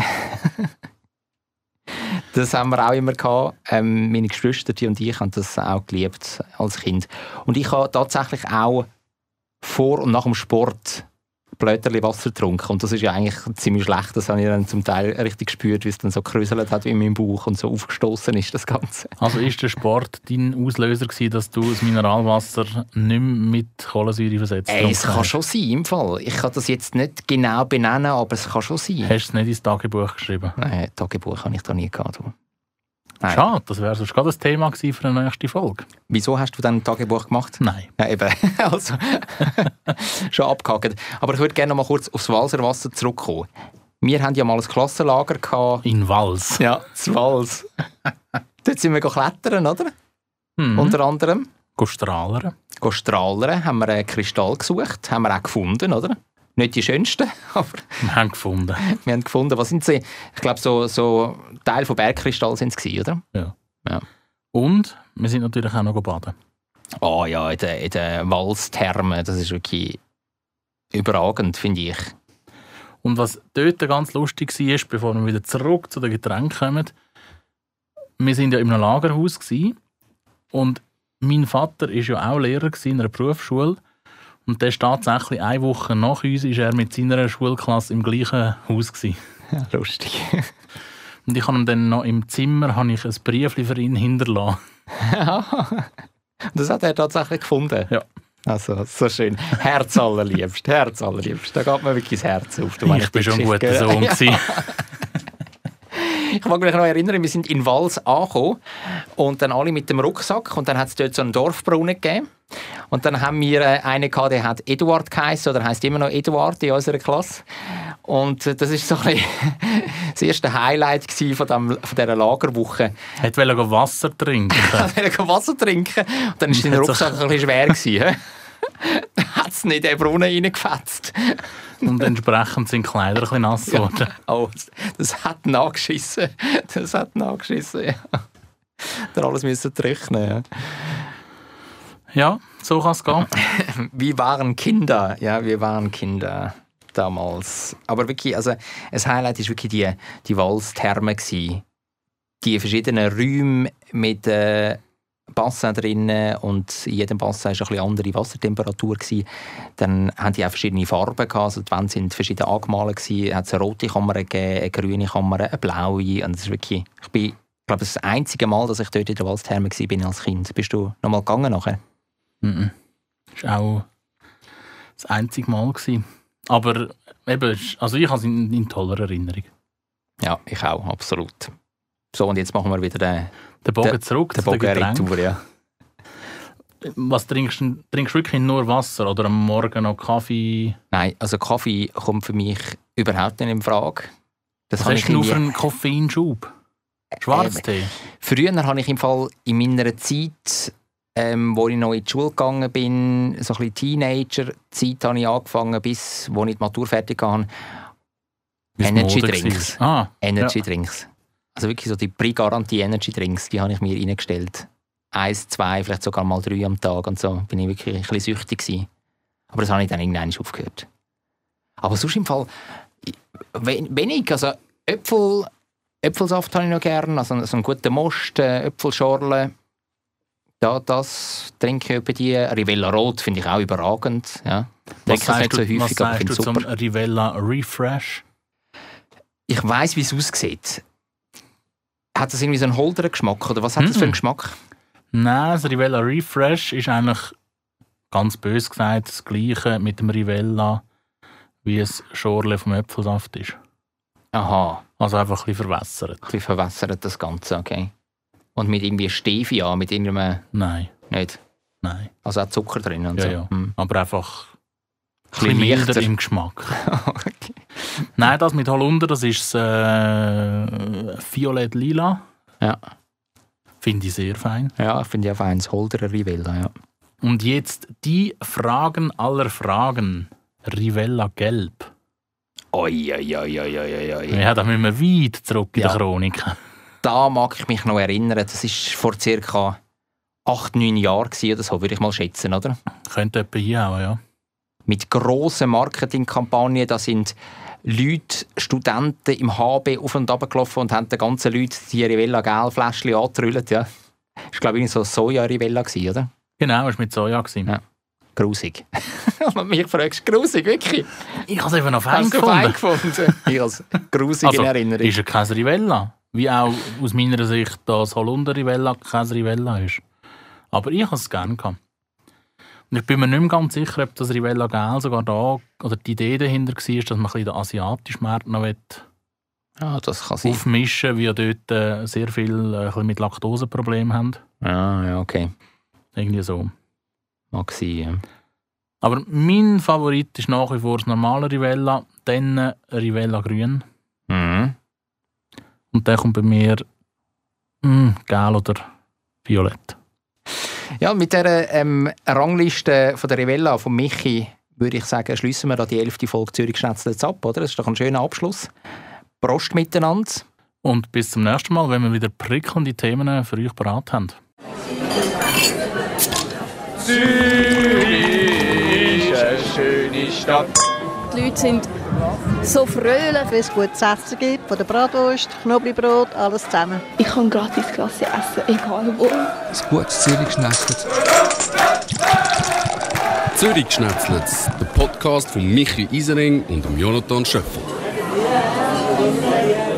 Das haben wir auch immer gehabt. Meine Geschwister und ich haben das auch geliebt als Kind. Und ich habe tatsächlich auch vor und nach dem Sport Blöterli Wasser getrunken. Und das ist ja eigentlich ziemlich schlecht. Das habe ich dann zum Teil richtig gespürt, wie es dann so gekräuselt hat in meinem Bauch und so aufgestoßen ist, das Ganze. Also ist der Sport dein Auslöser gewesen, dass du das Mineralwasser nicht mehr mit Kohlensäure versetzt hast? Es kann schon sein, im Fall. Ich kann das jetzt nicht genau benennen, aber es kann schon sein. Hast du es nicht ins Tagebuch geschrieben? Nein, Tagebuch habe ich da nie gehabt. Nein. Schade, das wäre sonst gerade das Thema gewesen für eine nächste Folge. Wieso hast du dann ein Tagebuch gemacht? Nein. Ja, eben. Also, schon abgehakt. Aber ich würde gerne noch mal kurz aufs Walserwasser zurückkommen. Wir hatten ja mal ein Klassenlager gehabt. In Wals. Ja, in Wals. Dort sind wir klettern, oder? Unter anderem. Strahlern. Strahlern. Haben wir einen Kristall gesucht. Haben wir auch gefunden, oder? Nicht die schönsten, aber... Wir haben gefunden. Wir haben gefunden. Was sind sie? Ich glaube, so Teil von Bergkristall sind es, oder? Ja. Und wir sind natürlich auch noch baden. Oh ja, in den Walsthermen. Das ist wirklich überragend, finde ich. Und was dort ganz lustig war, bevor wir wieder zurück zu den Getränken kommen, wir waren ja in einem Lagerhaus und mein Vater war ja auch Lehrer in einer Berufsschule. Und der ist tatsächlich eine Woche nach uns ist er mit seiner Schulklasse im gleichen Haus gewesen. Ja, lustig. Und ich habe ihm dann noch im Zimmer ein Briefchen für ihn hinterlassen. Das hat er tatsächlich gefunden? Ja. Also, so schön. Herz allerliebst. Da geht mir wirklich das Herz auf. Ich war schon ein guter Sohn. Ja. Ich mag mich noch erinnern, wir sind in Wals angekommen und dann alle mit dem Rucksack und dann hat es dort so einen Dorfbrunnen gegeben. Und dann haben wir einen gehabt, der hat Eduard geheißen, oder heisst immer noch Eduard in unserer Klasse. Und das war so ein bisschen das erste Highlight von dieser Lagerwoche. Er wollte Wasser trinken. Und dann war sein Rucksack ein bisschen schwer gewesen. Dann hat es nicht in den Brunnen reingefetzt. Und entsprechend sind die Kleider ein bisschen nass geworden. Ja. Oh, das hat nachgeschissen. Ja. Da alles müssen trocknen. Ja, so kann es gehen. Wir waren Kinder. Ja, wir waren Kinder damals. Aber wirklich, also ein Highlight war wirklich die Walstherme. Die verschiedenen Räume mit Bassin drinnen und in jedem Bassin war eine bisschen andere Wassertemperatur. Dann haben die auch verschiedene Farben gehabt. Also die Wände sind verschieden angemalt. Es hat eine rote Kammer gegeben, eine grüne Kammer, eine blaue. Und das ist wirklich, ich glaube, das ist das einzige Mal, dass ich dort in der Walstherme war als Kind. Bist du noch mal gegangen nachher? Das war auch das einzige Mal. Aber eben, also ich habe es in toller Erinnerung. Ja, ich auch, absolut. So, und jetzt machen wir wieder den Bogen zurück zu den Getränken. Ja. Was trinkst du? Trinkst du wirklich nur Wasser oder am Morgen noch Kaffee? Nein, also Kaffee kommt für mich überhaupt nicht in Frage. Was hast du nur für einen Koffeinschub? Schwarztee? Früher habe ich im Fall in meiner Zeit, wo ich noch in die Schule gegangen bin, so ein bisschen Teenager-Zeit habe ich angefangen, bis wo ich die Matur fertig hatte. Energy-Drinks. Energy-Drinks. Also wirklich so die Pre-Garantie-Energy-Drinks, die habe ich mir reingestellt. 1, 2, vielleicht sogar mal 3 am Tag und so. Bin ich wirklich ein bisschen süchtig gewesen. Aber das habe ich dann irgendwann aufgehört. Aber sonst im Fall wenig. Also Äpfelsaft habe ich noch gerne, also so einen guten Most, Äpfelschorle. Ja, das trinke ich über die. Rivella Rot finde ich auch überragend. Ja. Was sagst du zum Rivella Refresh? Ich weiss, wie es aussieht. Hat das irgendwie so einen holderen Geschmack? Oder was hat das für einen Geschmack? Nein, das Rivella Refresh ist eigentlich, ganz böse gesagt, das Gleiche mit dem Rivella, wie es Schorle vom Äpfelsaft ist. Aha. Also einfach ein bisschen verwässert. Ein bisschen verwässert das Ganze, okay. Und mit irgendwie Stevia, mit irgendeinem... Nein. Nicht? Nein. Also auch Zucker drin und ja, so? Ja, aber einfach ein bisschen milder im Geschmack. Okay. Nein, das mit Holunder, das ist Violett-Lila. Ja. Finde ich sehr fein. Ja, finde ich auch fein. Das Holderer Rivella, ja. Und jetzt die Fragen aller Fragen. Rivella Gelb. Oi. Ja, da müssen wir weit zurück in der Chronik. Da mag ich mich noch erinnern. Das war vor ca. 8-9 Jahren oder so, würde ich mal schätzen, oder? Könnte etwa hier auch, ja. Mit grossen Marketingkampagnen, da sind Leute, Studenten im HB auf und ab gelaufen und haben den ganzen Leuten die Rivella-Gel-Fläschchen angetrüllt. Ja. Das war, glaube ich, so Soja-Rivella, oder? Genau, das war mit Soja. Ja. Grusig. Wenn mich fragst, grusig, wirklich? Ich habe es eben noch fein gefunden. Ich habe es grusig in Erinnerung. Ist ja kein Rivella. Wie auch aus meiner Sicht das Holunder Rivella kein Rivella ist. Aber ich habe es gerne gehabt. Und ich bin mir nicht mehr ganz sicher, ob das Rivella Gel sogar da, oder die Idee dahinter war, dass man den asiatischen Markt noch das kann sein. Aufmischen, wie ja dort sehr viel mit Laktoseproblemen haben. Ja, okay. Irgendwie so. Mag sein, ja. Aber mein Favorit ist nach wie vor das normale Rivella, dann Rivella Grün. Mhm. Und dann kommt bei mir Gel oder Violett. Ja, mit dieser Rangliste von der Rivella, von Michi, würde ich sagen, schliessen wir da die 11. Folge Zürich Schnetzle jetzt ab, oder? Das ist doch ein schöner Abschluss. Prost miteinander. Und bis zum nächsten Mal, wenn wir wieder prickelnde Themen für euch parat haben. Zürich ist eine schöne Stadt. Die Leute sind so fröhlich. Wenn es gutes Essen gibt, von der Bratwurst, Knoblauchbrot, alles zusammen. Ich kann gratis Klasse essen, egal wo. Ein gutes Zürich-Schnetzlitz. Zürich-Schnetzlitz, der Podcast von Michi Isering und Jonathan Schöffel.